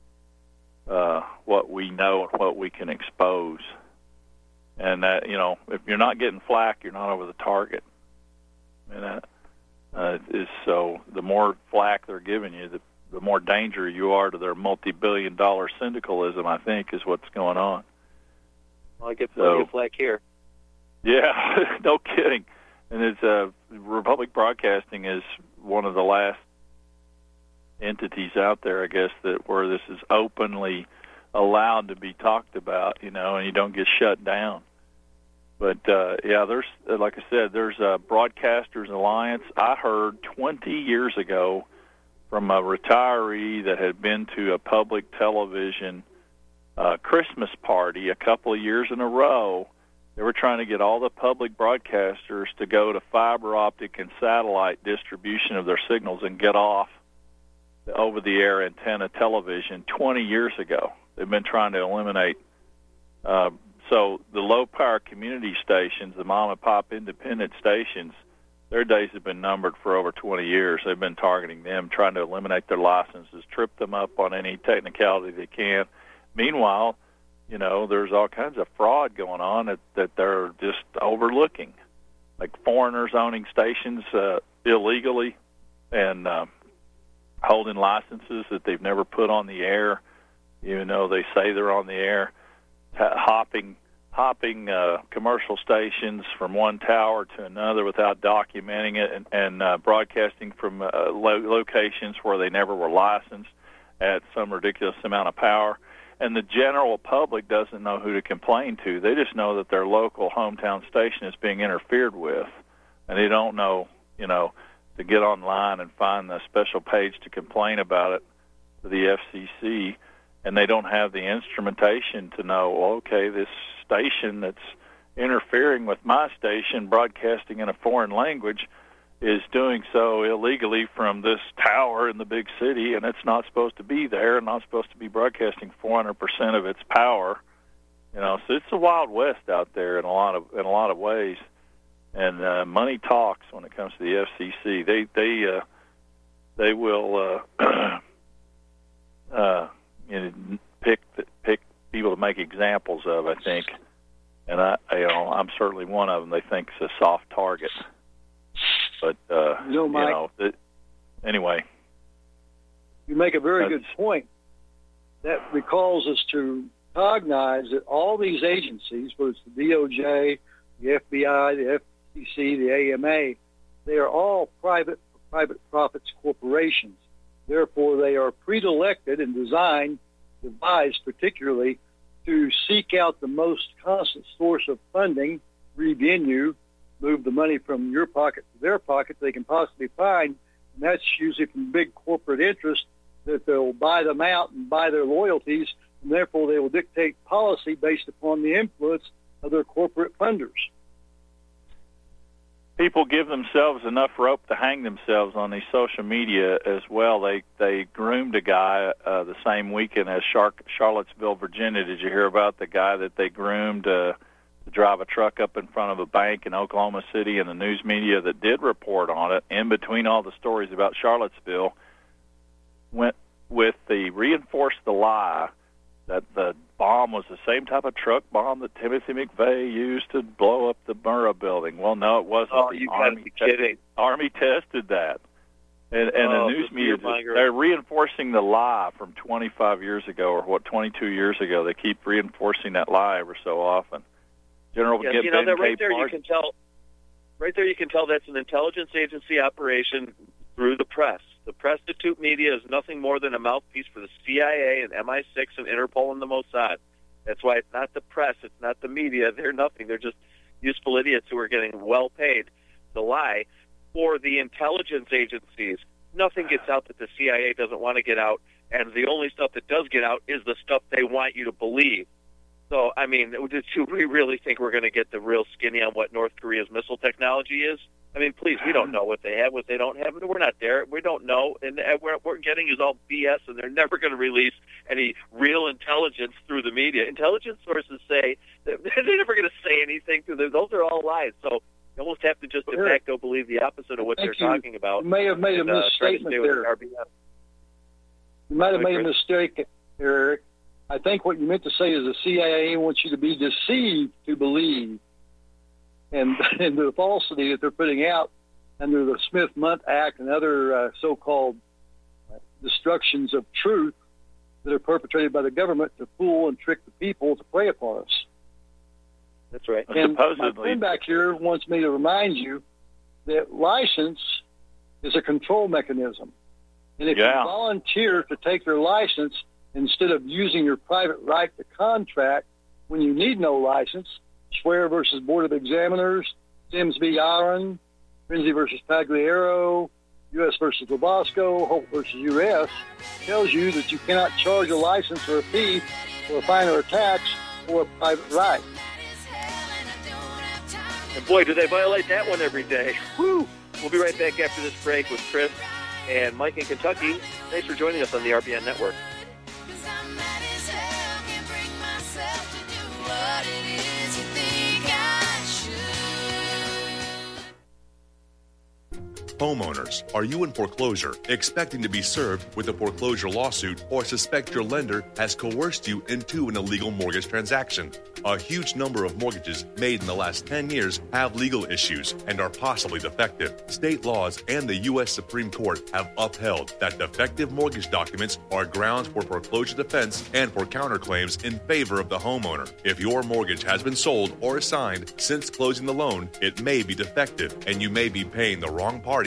what we know and what we can expose. And that, if you're not getting flack, you're not over the target. And so the more flack they're giving you, the more danger you are to their multi-billion-dollar syndicalism, I think, is what's going on. Well, I get plenty of flack here. Yeah, no kidding. And it's Republic Broadcasting is one of the last entities out there, I guess, where this is openly allowed to be talked about, and you don't get shut down. But, there's, like I said, there's a Broadcasters Alliance. I heard 20 years ago from a retiree that had been to a public television Christmas party a couple of years in a row. They were trying to get all the public broadcasters to go to fiber optic and satellite distribution of their signals and get off the over-the-air antenna television 20 years ago. They've been trying to eliminate. So the low-power community stations, the mom-and-pop independent stations, their days have been numbered for over 20 years. They've been targeting them, trying to eliminate their licenses, trip them up on any technicality they can. Meanwhile, there's all kinds of fraud going on that they're just overlooking, like foreigners owning stations illegally and holding licenses that they've never put on the air, even though they say they're on the air, hopping commercial stations from one tower to another without documenting it, and broadcasting from locations where they never were licensed at some ridiculous amount of power. and the general public doesn't know who to complain to. They just know that their local hometown station is being interfered with, and they don't know, to get online and find the special page to complain about it to the FCC, and they don't have the instrumentation to know, well, okay, this station that's interfering with my station, broadcasting in a foreign language, is doing so illegally from this tower in the big city, and it's not supposed to be there, and not supposed to be broadcasting 400% of its power. So it's a Wild West out there in a lot of ways, and money talks when it comes to the FCC. They will pick people to make examples of, I think, and I'm certainly one of them. They think it's a soft target. But, Mike, anyway. You make a very good point. That recalls us to cognize that all these agencies, whether it's the DOJ, the FBI, the FCC, the AMA, they are all private profits corporations. Therefore, they are pre-elected and devised particularly to seek out the most constant source of funding, revenue, move the money from your pocket to their pocket they can possibly find, and that's usually from big corporate interests that they'll buy them out and buy their loyalties, and therefore they will dictate policy based upon the influence of their corporate funders. People give themselves enough rope to hang themselves on these social media as well. They groomed a guy the same weekend as Charlottesville, Virginia. Did you hear about the guy that they groomed to drive a truck up in front of a bank in Oklahoma City, and the news media that did report on it, in between all the stories about Charlottesville, went with reinforced the lie that the bomb was the same type of truck bomb that Timothy McVeigh used to blow up the Murrah building. Well, no, it wasn't. Oh, you got to be kidding. Army tested that. And the news media, they're reinforcing the lie from 25 years ago, or 22 years ago. They keep reinforcing that lie ever so often. General, yes, that right there you can tell. Right there, you can tell that's an intelligence agency operation through the press. The prostitute media is nothing more than a mouthpiece for the CIA and MI6 and Interpol and the Mossad. That's why it's not the press, it's not the media. They're nothing. They're just useful idiots who are getting well paid to lie. For the intelligence agencies, nothing gets out that the CIA doesn't want to get out, and the only stuff that does get out is the stuff they want you to believe. So, I mean, do we really think we're going to get the real skinny on what North Korea's missile technology is? I mean, please, we don't know what they have, what they don't have. We're not there. We don't know. And what we're getting is all BS, and they're never going to release any real intelligence through the media. Intelligence sources say they're never going to say anything through them. Those are all lies. So you almost have to just de facto believe the opposite of what they're talking about. You may have made a misstatement there. You might have made a mistake, Eric. I think what you meant to say is the CIA wants you to be deceived to believe, and the falsity that they're putting out under the Smith-Mundt Act and other so-called destructions of truth that are perpetrated by the government to fool and trick the people to prey upon us. That's right. And my friend back here wants me to remind you that license is a control mechanism. And if you volunteer to take your license instead of using your private right to contract when you need no license, Swear versus Board of Examiners, Sims v. Aaron, Renzi versus Pagliaro, U.S. versus Labasco, Hope versus U.S., tells you that you cannot charge a license or a fee or a fine or a tax for a private right. And boy, do they violate that one every day. Woo! We'll be right back after this break with Chris and Mike in Kentucky. Thanks for joining us on the RBN Network. Homeowners, are you in foreclosure, expecting to be served with a foreclosure lawsuit, or suspect your lender has coerced you into an illegal mortgage transaction? A huge number of mortgages made in the last 10 years have legal issues and are possibly defective. State laws and the U.S. Supreme Court have upheld that defective mortgage documents are grounds for foreclosure defense and for counterclaims in favor of the homeowner. If your mortgage has been sold or assigned since closing the loan, it may be defective and you may be paying the wrong party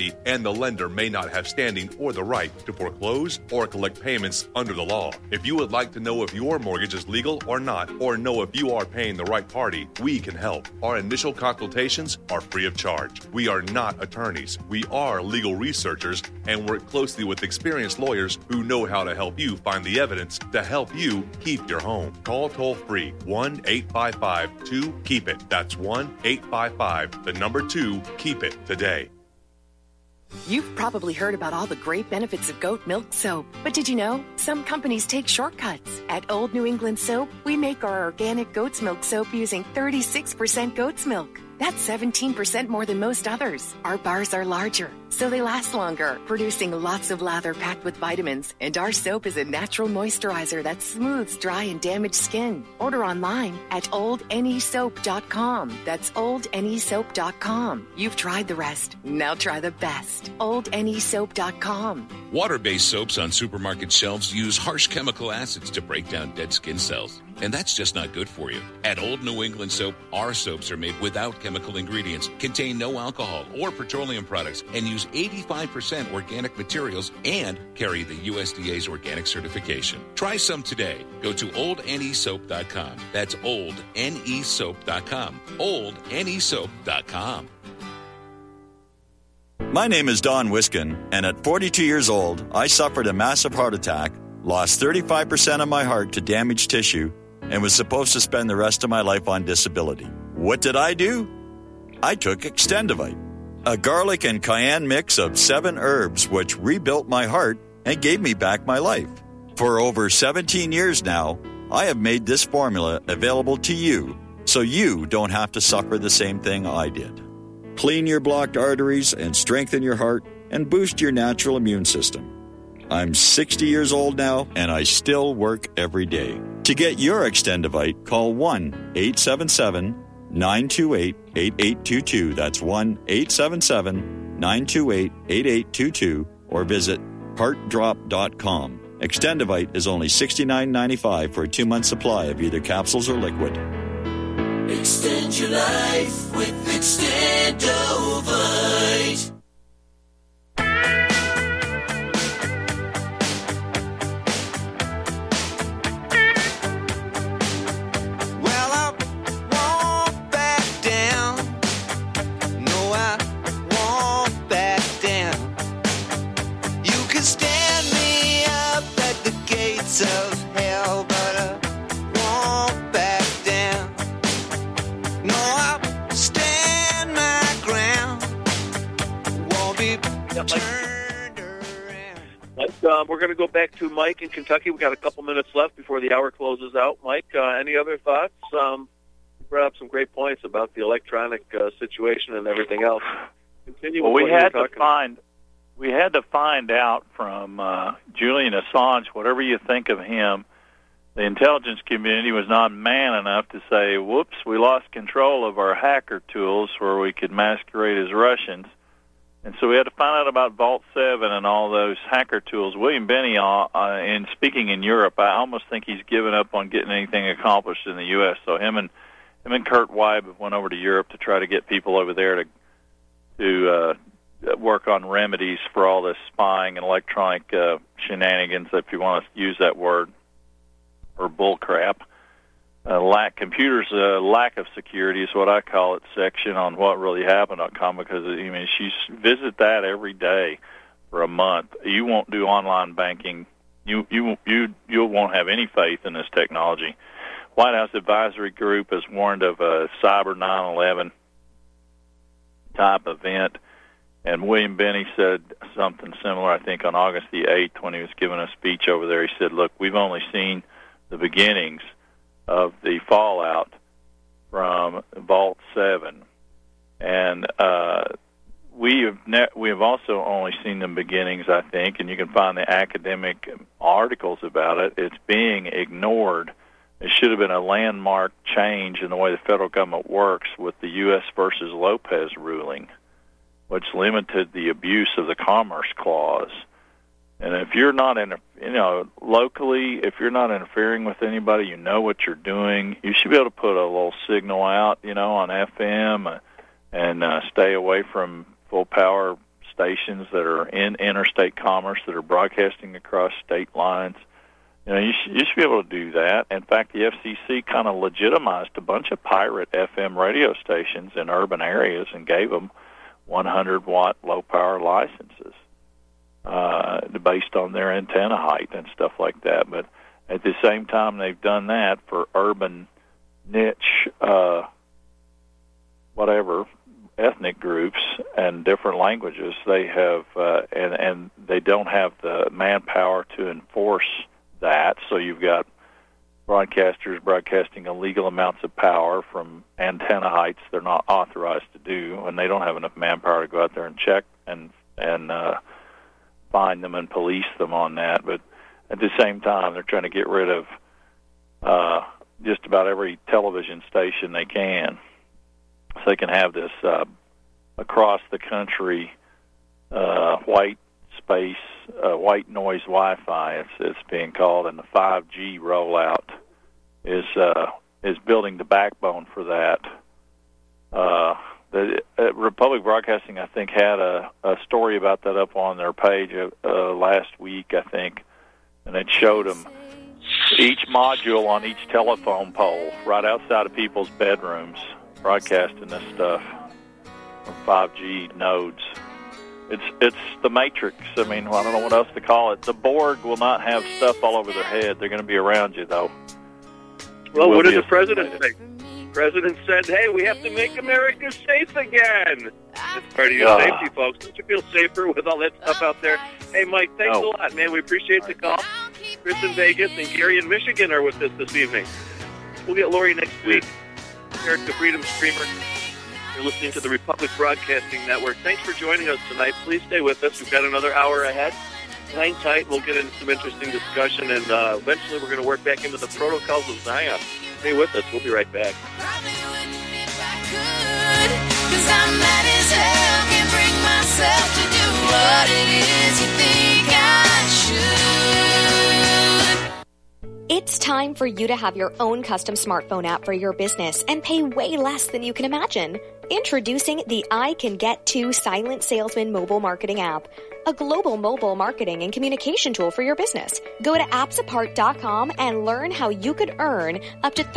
party, and the lender may not have standing or the right to foreclose or collect payments under the law. If you would like to know if your mortgage is legal or not, or know if you are paying the right party, we can help. Our initial consultations are free of charge. We are not attorneys. We are legal researchers and work closely with experienced lawyers who know how to help you find the evidence to help you keep your home. Call toll-free 1-855-2-KEEP-IT. That's 1-855-2-KEEP-IT today. You've probably heard about all the great benefits of goat milk soap, but did you know some companies take shortcuts? At Old New England Soap, we make our organic goat's milk soap using 36% goat's milk. That's 17% more than most others. Our bars are larger, so they last longer, producing lots of lather packed with vitamins. And our soap is a natural moisturizer that smooths dry and damaged skin. Order online at oldnesoap.com. That's oldnesoap.com. You've tried the rest. Now try the best. oldnesoap.com. Water-based soaps on supermarket shelves use harsh chemical acids to break down dead skin cells. And that's just not good for you. At Old New England Soap, our soaps are made without chemical ingredients, contain no alcohol or petroleum products, and use 85% organic materials and carry the USDA's organic certification. Try some today. Go to oldnesoap.com. That's oldnesoap.com. oldnesoap.com. My name is Don Wiskin, and at 42 years old, I suffered a massive heart attack, lost 35% of my heart to damaged tissue, and was supposed to spend the rest of my life on disability. What did I do? I took Extendivite, a garlic and cayenne mix of 7 herbs which rebuilt my heart and gave me back my life. For over 17 years now, I have made this formula available to you so you don't have to suffer the same thing I did. Clean your blocked arteries and strengthen your heart and boost your natural immune system. I'm 60 years old now, and I still work every day. To get your Extendivite, call 1-877-928-8822. That's 1-877-928-8822, or visit heartdrop.com. Extendivite is only $69.95 for a 2-month supply of either capsules or liquid. Extend your life with Extendovite. Of hell, but I won't back down. No, I'll stand my ground. Won't be turned around. We're going to go back to Mike in Kentucky. We got a couple minutes left before the hour closes out. Mike, any other thoughts? You brought up some great points about the electronic situation and everything else. Continue. Well, with we what had you were to talking find. We had to find out from Julian Assange, whatever you think of him, the intelligence community was not man enough to say, whoops, we lost control of our hacker tools where we could masquerade as Russians. And so we had to find out about Vault 7 and all those hacker tools. William Benny, in speaking in Europe, I almost think he's given up on getting anything accomplished in the U.S. So him and Kurt Weib went over to Europe to try to get people over there to work on remedies for all this spying and electronic shenanigans, if you want to use that word, or bull crap. Computers lack of security is what I call it section on what really happened.com, because if you visit that every day for a month, you won't do online banking. You won't have any faith in this technology. White House Advisory Group has warned of a cyber 9/11 type event. And William Benny said something similar, I think, on August the 8th when he was giving a speech over there. He said, look, we've only seen the beginnings of the fallout from Vault 7. And we have also only seen the beginnings, I think, and you can find the academic articles about it. It's being ignored. It should have been a landmark change in the way the federal government works with the U.S. versus Lopez ruling, which limited the abuse of the Commerce Clause. And if you're not locally, if you're not interfering with anybody, you know what you're doing. You should be able to put a little signal out, on FM, and stay away from full power stations that are in interstate commerce that are broadcasting across state lines. You know, you should be able to do that. In fact, the FCC kind of legitimized a bunch of pirate FM radio stations in urban areas and gave them 100-watt low-power licenses based on their antenna height and stuff like that. But at the same time, they've done that for urban niche, ethnic groups and different languages. They have, and they don't have the manpower to enforce that. So you've got broadcasters broadcasting illegal amounts of power from antenna heights they're not authorized to do, and they don't have enough manpower to go out there and check and find them and police them on that. But at the same time, they're trying to get rid of just about every television station they can, so they can have this across the country white space, white noise Wi-Fi. It's being called, and the 5G rollout is building the backbone for that. The Republic Broadcasting, I think, had a story about that up on their page last week, I think, and it showed them each module on each telephone pole right outside of people's bedrooms broadcasting this stuff from 5G nodes. It's the Matrix. I mean, I don't know what else to call it. The Borg will not have stuff all over their head. They're going to be around you, though. Well, what did the president say? The president said, hey, we have to make America safe again. It's part of your safety, folks. Don't you feel safer with all that stuff out there? Hey, Mike, thanks a lot, man. We appreciate the call. Chris in Vegas and Gary in Michigan are with us this evening. We'll get Lori next week. Eric, the Freedom Screamer. You're listening to the Republic Broadcasting Network. Thanks for joining us tonight. Please stay with us. We've got another hour ahead. Hang tight. We'll get into some interesting discussion, and eventually we're going to work back into the protocols of Zion. Stay with us. We'll be right back. Cause I'm mad as hell, can't bring myself to do what it is you think I should. It's time for you to have your own custom smartphone app for your business and pay way less than you can imagine. Introducing the I Can Get To Silent Salesman mobile marketing app, a global mobile marketing and communication tool for your business. Go to appsapart.com and learn how you could earn up to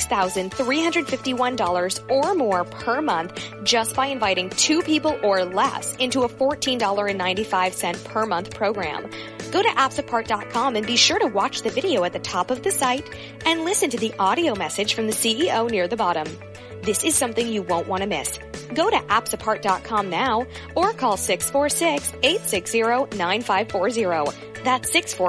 $36,351 or more per month just by inviting 2 people or less into a $14.95 per month program. Go to appsapart.com and be sure to watch the video at the top of the site and listen to the audio message from the CEO near the bottom. This is something you won't want to miss. Go to appsapart.com now or call 646-860-9540. That's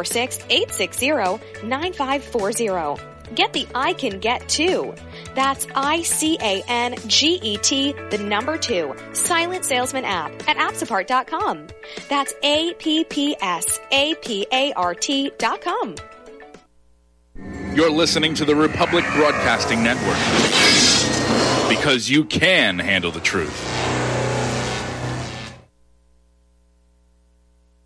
646-860-9540. Get the I Can Get To. That's ICANGET, the number 2, Silent Salesman app at appsapart.com. That's APPSAPART.com. You're listening to the Republic Broadcasting Network. Because you can handle the truth.